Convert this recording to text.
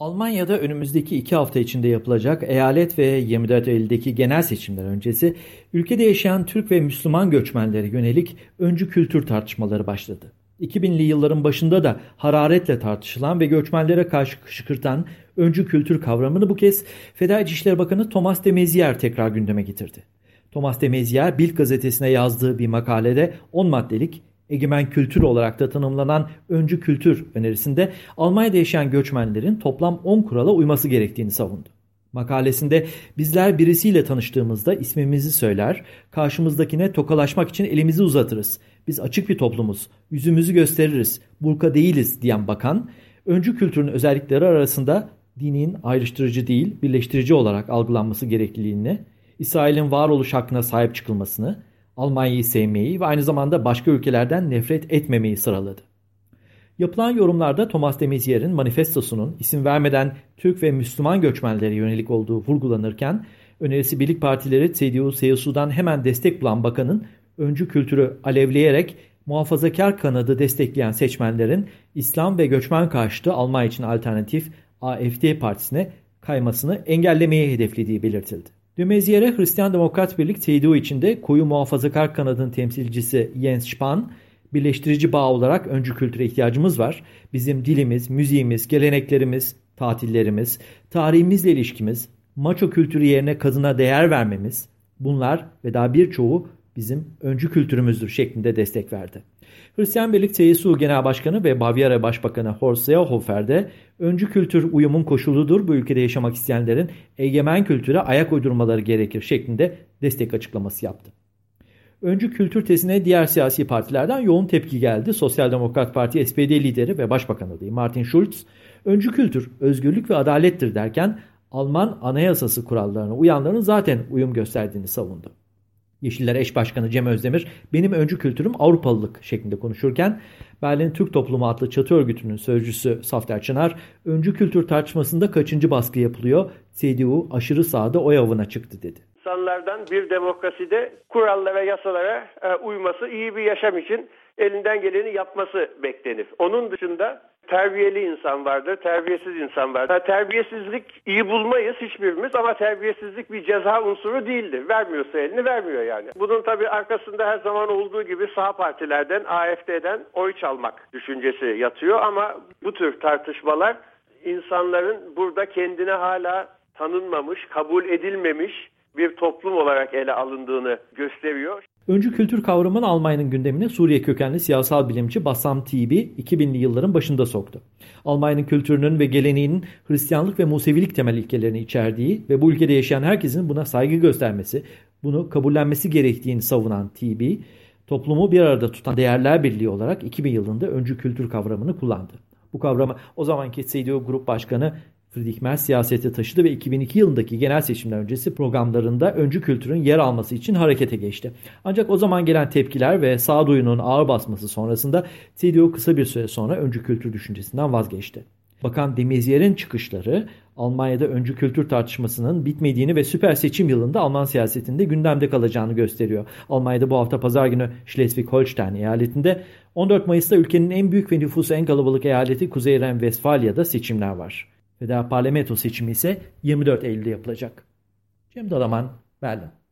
Almanya'da önümüzdeki 2 hafta içinde yapılacak eyalet ve 24 Eylül'deki genel seçimler öncesi ülkede yaşayan Türk ve Müslüman göçmenlere yönelik öncü kültür tartışmaları başladı. 2000'li yılların başında da hararetle tartışılan ve göçmenlere karşı kışkırtan öncü kültür kavramını bu kez Federal İçişleri Bakanı Thomas de Maizière tekrar gündeme getirdi. Thomas de Maizière Bild gazetesine yazdığı bir makalede 10 maddelik egemen kültür olarak da tanımlanan öncü kültür önerisinde Almanya'da yaşayan göçmenlerin toplam 10 kurala uyması gerektiğini savundu. Makalesinde bizler birisiyle tanıştığımızda ismimizi söyler, karşımızdakine tokalaşmak için elimizi uzatırız. Biz açık bir toplumuz, yüzümüzü gösteririz, burka değiliz diyen bakan, öncü kültürün özellikleri arasında dinin ayrıştırıcı değil, birleştirici olarak algılanması gerekliliğini, İsrail'in varoluş hakkına sahip çıkılmasını, Almanya'yı sevmeyi ve aynı zamanda başka ülkelerden nefret etmemeyi sıraladı. Yapılan yorumlarda Thomas de Maizier'in manifestosunun isim vermeden Türk ve Müslüman göçmenlere yönelik olduğu vurgulanırken, önerisi birlik partileri CDU-CSU'dan hemen destek bulan bakanın öncü kültürü alevleyerek muhafazakar kanadı destekleyen seçmenlerin İslam ve göçmen karşıtı Almanya için alternatif AfD partisine kaymasını engellemeyi hedeflediği belirtildi. De Maizier'e Hristiyan Demokrat Birlik CDU içinde koyu muhafazakar kanadın temsilcisi Jens Spahn, birleştirici bağ olarak öncü kültüre ihtiyacımız var. Bizim dilimiz, müziğimiz, geleneklerimiz, tatillerimiz, tarihimizle ilişkimiz, maço kültürü yerine kadına değer vermemiz, bunlar ve daha birçoğu bizim öncü kültürümüzdür şeklinde destek verdi. Hristiyan Birlik CSU Genel Başkanı ve Bavyera Başbakanı Horst Seehofer de öncü kültür uyumun koşuludur, bu ülkede yaşamak isteyenlerin egemen kültüre ayak uydurmaları gerekir şeklinde destek açıklaması yaptı. Öncü kültür tezine diğer siyasi partilerden yoğun tepki geldi. Sosyal Demokrat Parti SPD lideri ve Başbakan adayı Martin Schulz, öncü kültür özgürlük ve adalettir derken Alman Anayasası kurallarına uyanların zaten uyum gösterdiğini savundu. Yeşiller eş başkanı Cem Özdemir, benim öncü kültürüm Avrupalılık şeklinde konuşurken, Berlin Türk Toplumu adlı çatı örgütünün sözcüsü Safter Çınar, öncü kültür tartışmasında kaçıncı baskı yapılıyor, CDU aşırı sağda oy avına çıktı dedi. İnsanlardan bir demokraside kurallara, yasalara uyması, iyi bir yaşam için elinden geleni yapması beklenir. Onun dışında terbiyeli insan vardır, terbiyesiz insan vardır. Terbiyesizlik iyi bulmayız hiçbirimiz ama terbiyesizlik bir ceza unsuru değildir. Vermiyorsa elini vermiyor yani. Bunun tabii arkasında her zaman olduğu gibi sağ partilerden, AfD'den oy çalmak düşüncesi yatıyor ama bu tür tartışmalar insanların burada kendine hala tanınmamış, kabul edilmemiş bir toplum olarak ele alındığını gösteriyor. Öncü kültür kavramını Almanya'nın gündemine Suriye kökenli siyasal bilimci Bassam Tibi 2000'li yılların başında soktu. Almanya'nın kültürünün ve geleneğinin Hristiyanlık ve Musevilik temel ilkelerini içerdiği ve bu ülkede yaşayan herkesin buna saygı göstermesi, bunu kabullenmesi gerektiğini savunan Tibi, toplumu bir arada tutan değerler birliği olarak 2000 yılında öncü kültür kavramını kullandı. Bu kavramı o zamanki CDU Grup Başkanı Friedrich Merz siyasete taşıdı ve 2002 yılındaki genel seçimler öncesi programlarında öncü kültürün yer alması için harekete geçti. Ancak o zaman gelen tepkiler ve sağduyunun ağır basması sonrasında CDU kısa bir süre sonra öncü kültür düşüncesinden vazgeçti. Bakan de Maizier'in çıkışları Almanya'da öncü kültür tartışmasının bitmediğini ve süper seçim yılında Alman siyasetinde gündemde kalacağını gösteriyor. Almanya'da bu hafta pazar günü Schleswig-Holstein eyaletinde, 14 Mayıs'ta ülkenin en büyük ve nüfusu en kalabalık eyaleti Kuzey Ren-Vestfalya'da seçimler var. Federal parlamento seçimi ise 24 Eylül'de yapılacak. Cem Dalaman, Berlin.